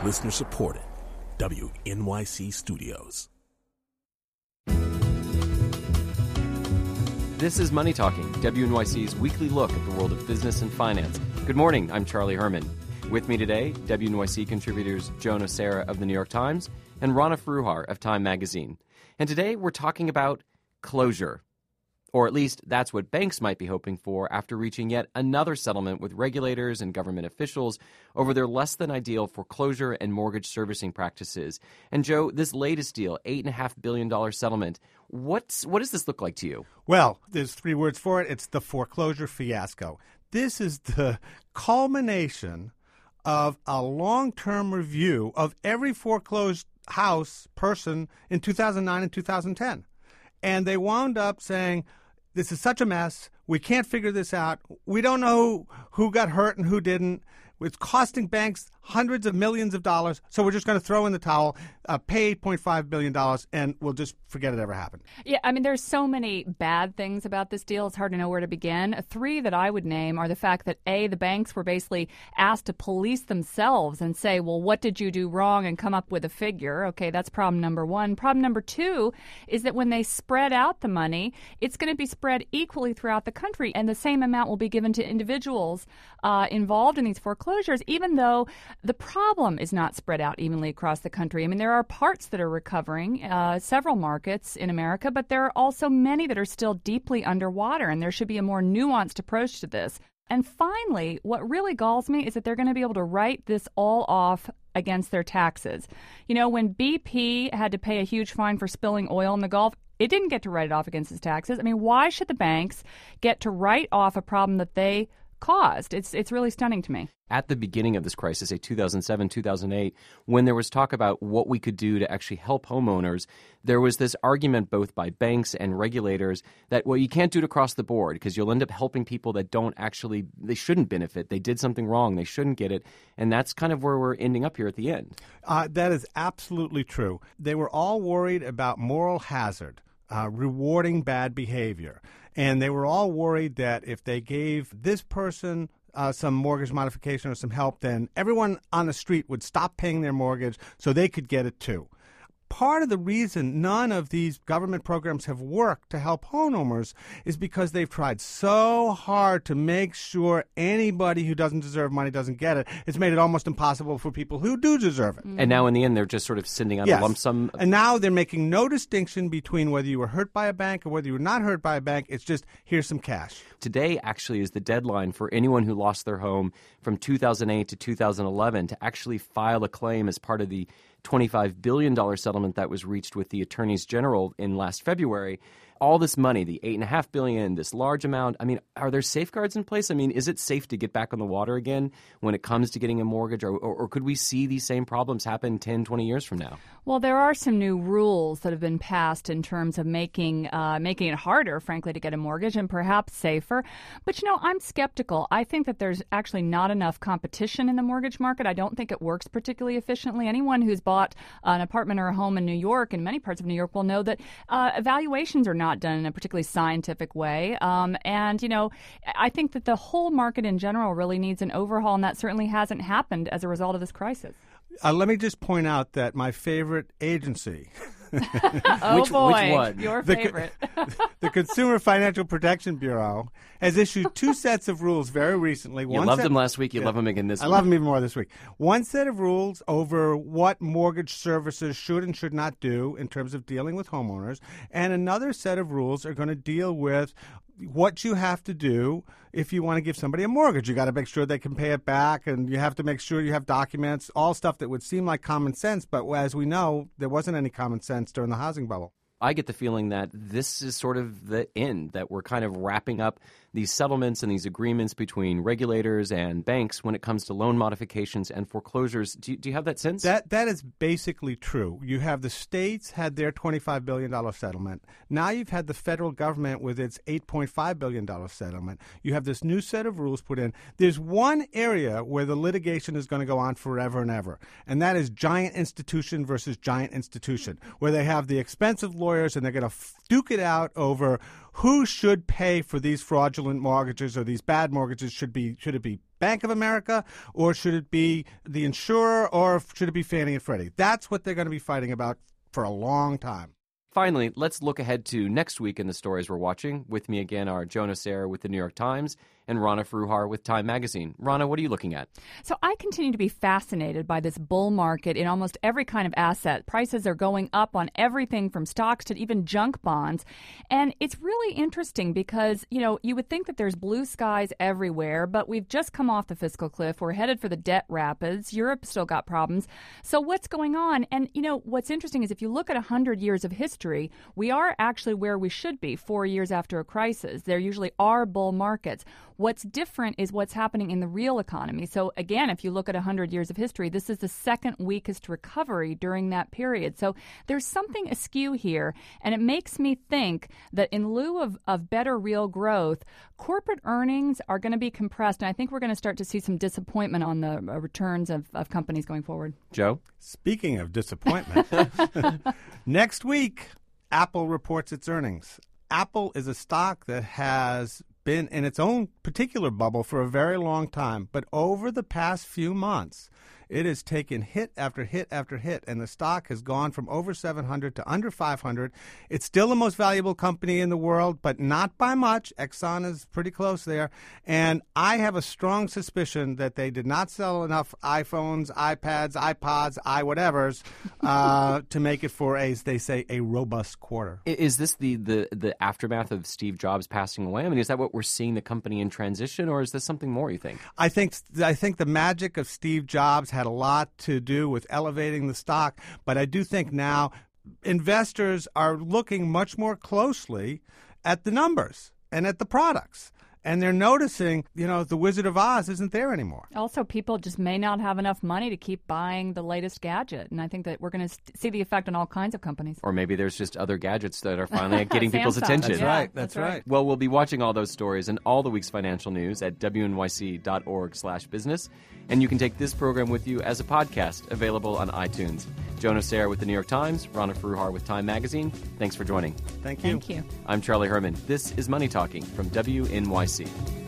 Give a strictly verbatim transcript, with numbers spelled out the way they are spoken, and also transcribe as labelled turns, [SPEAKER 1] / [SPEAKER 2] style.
[SPEAKER 1] Listener supported. W N Y C Studios.
[SPEAKER 2] This is Money Talking, W N Y C's weekly look at the world of business and finance. Good morning, I'm Charlie Herman. With me today, W N Y C contributors Joan Osera of The New York Times and Rana Foroohar of Time Magazine. And today we're talking about closure. Or at least that's what banks might be hoping for after reaching yet another settlement with regulators and government officials over their less-than-ideal foreclosure and mortgage servicing practices. And, Joe, this latest deal, eight point five billion dollars settlement, what's, what does this look like to you?
[SPEAKER 3] Well, there's three words for it. It's the foreclosure fiasco. This is the culmination of a long-term review of every foreclosed house person in two thousand nine and two thousand ten. And they wound up saying, this is such a mess. We can't figure this out. We don't know who got hurt and who didn't. It's costing banks hundreds of millions of dollars, so we're just going to throw in the towel, uh, pay eight point five billion dollars, and we'll just forget it ever happened.
[SPEAKER 4] Yeah, I mean, there's so many bad things about this deal. It's hard to know where to begin. Three that I would name are the fact that, A, the banks were basically asked to police themselves and say, well, what did you do wrong, and come up with a figure. Okay, that's problem number one. Problem number two is that when they spread out the money, it's going to be spread equally throughout the country, and the same amount will be given to individuals uh, involved in these foreclosures, even though the problem is not spread out evenly across the country. I mean, there are parts that are recovering, uh, several markets in America, but there are also many that are still deeply underwater, and there should be a more nuanced approach to this. And finally, what really galls me is that they're going to be able to write this all off against their taxes. You know, when B P had to pay a huge fine for spilling oil in the Gulf, it didn't get to write it off against its taxes. I mean, why should the banks get to write off a problem that they caused? It's it's really stunning to me.
[SPEAKER 2] At the beginning of this crisis, say two thousand seven, two thousand eight, when there was talk about what we could do to actually help homeowners, there was this argument both by banks and regulators that, well, you can't do it across the board because you'll end up helping people that don't actually, they shouldn't benefit. They did something wrong. They shouldn't get it. And that's kind of where we're ending up here at the end.
[SPEAKER 3] Uh, that is absolutely true. They were all worried about moral hazard, uh, rewarding bad behavior. And they were all worried that if they gave this person uh, some mortgage modification or some help, then everyone on the street would stop paying their mortgage so they could get it too. Part of the reason none of these government programs have worked to help homeowners is because they've tried so hard to make sure anybody who doesn't deserve money doesn't get it. It's made it almost impossible for people who do deserve it.
[SPEAKER 2] And now in the end, they're just sort of sending out
[SPEAKER 3] yes.
[SPEAKER 2] a lump sum.
[SPEAKER 3] And now they're making no distinction between whether you were hurt by a bank or whether you were not hurt by a bank. It's just, here's some cash.
[SPEAKER 2] Today actually is the deadline for anyone who lost their home from two thousand eight to two thousand eleven to actually file a claim as part of the twenty-five billion dollars settlement that was reached with the attorneys general in last February. All this money, the eight point five billion dollars, this large amount, I mean, are there safeguards in place? I mean, is it safe to get back on the water again when it comes to getting a mortgage? Or, or, or could we see these same problems happen ten, twenty years from now?
[SPEAKER 4] Well, there are some new rules that have been passed in terms of making uh, making it harder, frankly, to get a mortgage and perhaps safer. But, you know, I'm skeptical. I think that there's actually not enough competition in the mortgage market. I don't think it works particularly efficiently. Anyone who's bought an apartment or a home in New York, in many parts of New York, will know that uh, evaluations are not not done in a particularly scientific way. Um, and, you know, I think that the whole market in general really needs an overhaul, and that certainly hasn't happened as a result of this crisis.
[SPEAKER 3] Uh, let me just point out that my favorite agency
[SPEAKER 4] oh,
[SPEAKER 2] which,
[SPEAKER 4] boy.
[SPEAKER 2] Which one?
[SPEAKER 4] Your
[SPEAKER 3] the,
[SPEAKER 4] favorite.
[SPEAKER 3] the Consumer Financial Protection Bureau has issued two sets of rules very recently.
[SPEAKER 2] You
[SPEAKER 3] One
[SPEAKER 2] loved
[SPEAKER 3] set,
[SPEAKER 2] them last week. You
[SPEAKER 3] yeah,
[SPEAKER 2] love them again this
[SPEAKER 3] I
[SPEAKER 2] week.
[SPEAKER 3] love them even more this week. One set of rules over what mortgage servicers should and should not do in terms of dealing with homeowners, and another set of rules are going to deal with what you have to do if you want to give somebody a mortgage. You got to make sure they can pay it back, and you have to make sure you have documents, all stuff that would seem like common sense, but as we know, there wasn't any common sense during the housing bubble.
[SPEAKER 2] I get the feeling that this is sort of the end, that we're kind of wrapping up these settlements and these agreements between regulators and banks when it comes to loan modifications and foreclosures. Do you, do you have that sense?
[SPEAKER 3] That That is basically true. You have the states had their twenty-five billion dollars settlement. Now you've had the federal government with its eight point five billion dollars settlement. You have this new set of rules put in. There's one area where the litigation is going to go on forever and ever, and that is giant institution versus giant institution, where they have the expensive lawyers and they're going to duke it out over who should pay for these fraudulent mortgages or these bad mortgages? Should be should it be Bank of America, or should it be the insurer, or should it be Fannie and Freddie? That's what they're going to be fighting about for a long time.
[SPEAKER 2] Finally, let's look ahead to next week in the stories we're watching. With me again are Jonah Serra with the New York Times and Rana Fruhar with Time Magazine. Rana, what are you looking at?
[SPEAKER 4] So I continue to be fascinated by this bull market in almost every kind of asset. Prices are going up on everything from stocks to even junk bonds. And it's really interesting because, you know, you would think that there's blue skies everywhere, but we've just come off the fiscal cliff. We're headed for the debt rapids. Europe's still got problems. So what's going on? And, you know, what's interesting is if you look at one hundred years of history, we are actually where we should be four years after a crisis. There usually are bull markets. What's different is what's happening in the real economy. So again, if you look at one hundred years of history, this is the second weakest recovery during that period. So there's something askew here, and it makes me think that in lieu of, of better real growth, corporate earnings are going to be compressed, and I think we're going to start to see some disappointment on the uh, returns of, of companies going forward.
[SPEAKER 2] Joe?
[SPEAKER 3] Speaking of disappointment, next week, Apple reports its earnings. Apple is a stock that has been in its own particular bubble for a very long time, but over the past few months, it has taken hit after hit after hit, and the stock has gone from over seven hundred to under five hundred. It's still the most valuable company in the world, but not by much. Exxon is pretty close there, and I have a strong suspicion that they did not sell enough iPhones, iPads, iPods, i-whatevers uh, to make it for, a, as they say, a robust quarter.
[SPEAKER 2] Is this the, the, the aftermath of Steve Jobs passing away? I mean, is that what we're seeing the company in transition, or is this something more, you think?
[SPEAKER 3] I think I think the magic of Steve Jobs had a lot to do with elevating the stock, but I do think now investors are looking much more closely at the numbers and at the products. And they're noticing, you know, the Wizard of Oz isn't there anymore.
[SPEAKER 4] Also, people just may not have enough money to keep buying the latest gadget. And I think that we're going to st- see the effect on all kinds of companies.
[SPEAKER 2] Or maybe there's just other gadgets that are finally getting people's attention.
[SPEAKER 3] That's
[SPEAKER 4] Yeah,
[SPEAKER 3] right.
[SPEAKER 4] that's
[SPEAKER 3] That's right.
[SPEAKER 4] right.
[SPEAKER 2] Well, we'll be watching all those stories and all the week's financial news at W N Y C dot org slash business. And you can take this program with you as a podcast, available on iTunes. Jonah Serra with the New York Times, Rana Fruhar with Time Magazine. Thanks for joining.
[SPEAKER 3] Thank you.
[SPEAKER 4] Thank you.
[SPEAKER 2] I'm Charlie Herman. This is Money Talking from W N Y C.